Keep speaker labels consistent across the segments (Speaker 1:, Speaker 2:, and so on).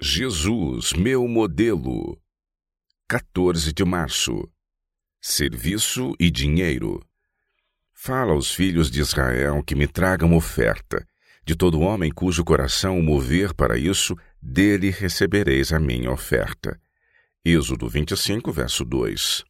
Speaker 1: Jesus, meu modelo. 14 de março. Serviço e dinheiro. Fala aos filhos de Israel que me tragam oferta. De todo homem cujo coração o mover para isso, dele recebereis a minha oferta. Êxodo 25, verso 2.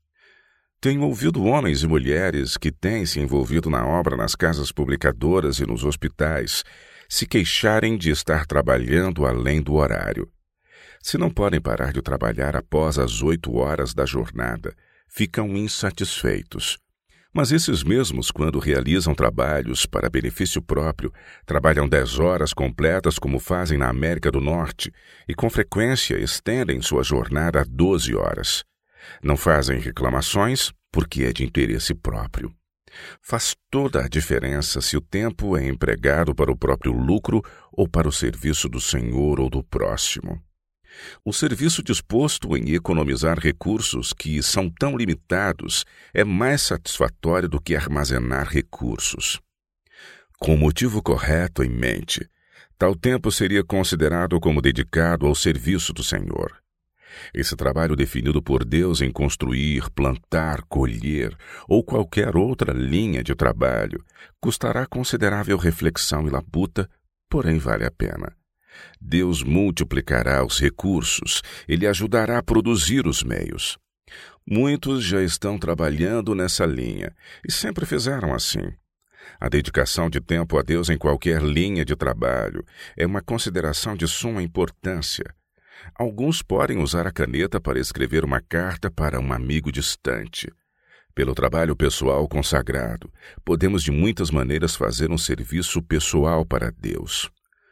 Speaker 1: Tenho ouvido homens e mulheres que têm se envolvido na obra nas casas publicadoras e nos hospitais se queixarem de estar trabalhando além do horário. Se não podem parar de trabalhar após as 8 horas da jornada, ficam insatisfeitos. Mas esses mesmos, quando realizam trabalhos para benefício próprio, trabalham 10 horas completas como fazem na América do Norte e com frequência estendem sua jornada a 12 horas. Não fazem reclamações porque é de interesse próprio. Faz toda a diferença se o tempo é empregado para o próprio lucro ou para o serviço do Senhor ou do próximo. O serviço disposto em economizar recursos que são tão limitados é mais satisfatório do que armazenar recursos. Com o motivo correto em mente, tal tempo seria considerado como dedicado ao serviço do Senhor. Esse trabalho definido por Deus em construir, plantar, colher ou qualquer outra linha de trabalho custará considerável reflexão e labuta, porém vale a pena. Deus multiplicará os recursos, Ele ajudará a produzir os meios. Muitos já estão trabalhando nessa linha e sempre fizeram assim. A dedicação de tempo a Deus em qualquer linha de trabalho é uma consideração de suma importância. Alguns podem usar a caneta para escrever uma carta para um amigo distante. Pelo trabalho pessoal consagrado, podemos de muitas maneiras fazer um serviço pessoal para Deus.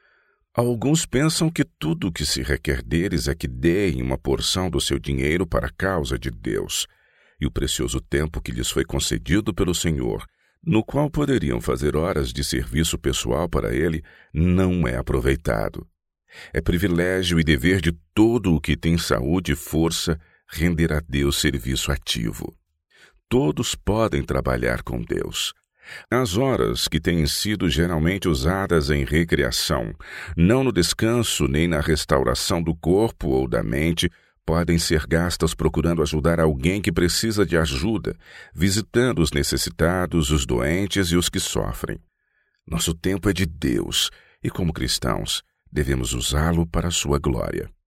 Speaker 1: Alguns pensam que tudo o que se requer deles é que deem uma porção do seu dinheiro para a causa de Deus, e o precioso tempo que lhes foi concedido pelo Senhor, no qual poderiam fazer horas de serviço pessoal para Ele, não é aproveitado. É privilégio e dever de todo o que tem saúde e força render a Deus serviço ativo. Todos podem trabalhar com Deus. As horas que têm sido geralmente usadas em recreação, não no descanso nem na restauração do corpo ou da mente, podem ser gastas procurando ajudar alguém que precisa de ajuda, visitando os necessitados, os doentes e os que sofrem. Nosso tempo é de Deus e, como cristãos, devemos usá-lo para a sua glória.